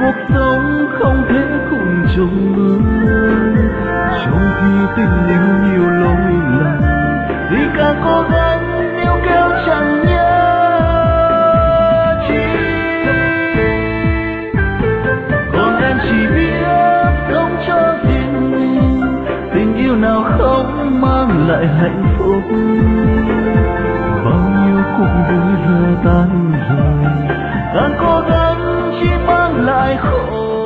cuộc sống không thể cùng chung bước, trong khi tình yêu nhiều lỗi lầm thì càng cố gắng níu kéo chẳng nhớ chi. Còn em chỉ biết sống cho riêng mình, tình yêu nào không mang lại hạnh phúc. Bao nhiêu cuộc vui giờ tan rồi, càng cố gắng chỉ mang lại khổ.